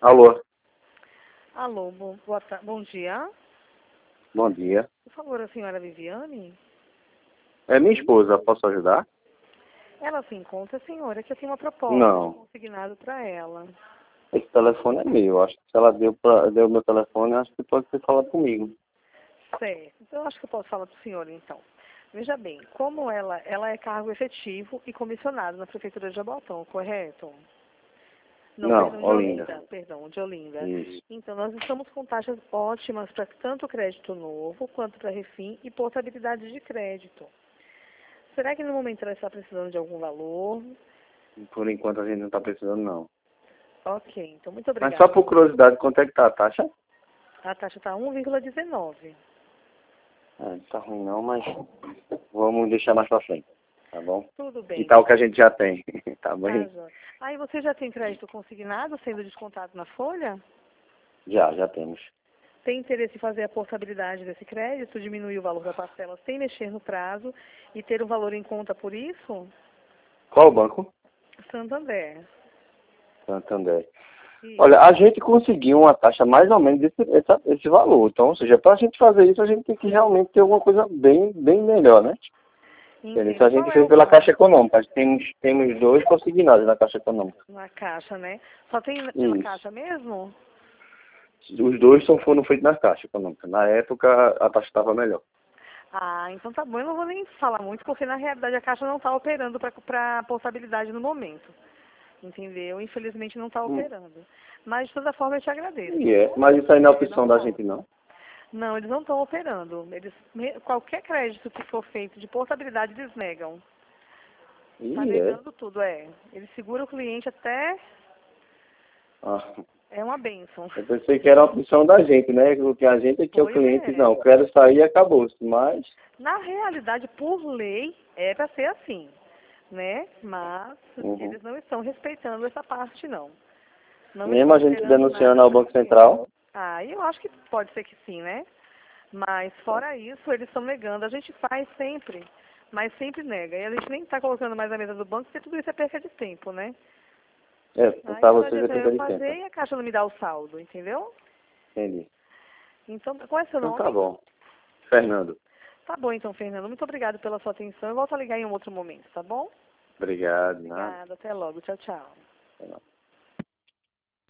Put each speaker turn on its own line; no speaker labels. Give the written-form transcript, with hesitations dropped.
Alô,
Alô, bom dia.
bom dia.
Por favor, a senhora Viviane?
É minha esposa, posso ajudar?
Ela se encontra, senhora, que eu tenho uma proposta de
Não,
consignado para ela.
esse telefone é meu. Acho que se ela deu meu telefone, acho que pode ter falado comigo.
Certo. Então, eu acho que eu posso falar para o senhor, então. Veja bem, como ela é cargo efetivo e comissionado na Prefeitura de Jaboatão, correto? Não,
Não,
perdão, de
Olinda.
Olinda. Perdão, de Olinda.
Isso.
Então, nós estamos com taxas ótimas para tanto crédito novo quanto para refim e portabilidade de crédito. Será que no momento ela está precisando de algum valor?
Por enquanto a gente não está precisando, não.
Ok, então muito
Mas só
obrigada.
por curiosidade, quanto é que tá a taxa?
A taxa está 1,19.
Não tá ruim não, mas vamos deixar mais pra frente, tá bom?
Tudo
E
bem.
tal que a gente já tem, tá
Tá,
bem?
Jó. Aí você já tem crédito consignado sendo descontado na folha?
Já temos.
Tem interesse em fazer a portabilidade desse crédito, diminuir o valor da parcela sem mexer no prazo e ter o valor em conta por isso?
Qual o banco?
Santander.
Santander.
Isso.
Olha, a gente conseguiu uma taxa mais ou menos esse valor. Então, ou seja, para a gente fazer isso, a gente tem que realmente ter alguma coisa bem melhor, né? Isso
Entendo.
a
Qual
gente
é
fez
o
pela Caixa
banco?
Econômica. Temos dois consignados na Caixa Econômica.
Na Caixa, né? Só tem pela
Isso.
Caixa mesmo?
Os dois foram feitos na Caixa Econômica. Na época, a taxa estava melhor.
Ah, então tá bom. Eu não vou nem falar muito, porque na realidade a Caixa não está operando para portabilidade no momento. Entendeu? Infelizmente não está
Hum.
operando. Mas de toda forma eu te agradeço, tá
E é.
bom?
Mas isso aí não é
É,
opção
não
da
tá.
gente, não.
Não, eles não estão operando. Qualquer crédito que for feito de portabilidade, eles negam. Tá
E é.
negando tudo, é. Eles seguram o cliente até...
Ah,
É uma bênção.
eu pensei que era uma opção da gente, né? Porque a gente é que é o
Pois
cliente,
é.
não. Quero sair e acabou-se. Mas,
Na realidade, por lei, é para ser assim, né? Mas
uhum.
eles não estão respeitando essa parte, não. Não
Mesmo
estão
a gente
liberando
denunciando
nada
ao
para
Banco
cliente.
Central,
Ah, eu acho que pode ser que sim, né? Mas fora isso, eles estão negando. A gente faz sempre, mas sempre nega. E a gente nem está colocando mais na mesa do banco, porque tudo isso é perca de tempo, né?
para
Aí não
vocês é
adianta eu
perda de
fazer
tempo.
e a caixa não me dá o saldo, entendeu?
Entendi.
Então, qual é seu
Então tá
nome?
bom. Fernando,
Tá bom, então, Fernando. Muito obrigada pela sua atenção. Eu volto a ligar em um outro momento, tá bom?
obrigado. Nada.
Obrigada. Até logo. Tchau, tchau.
Sei lá.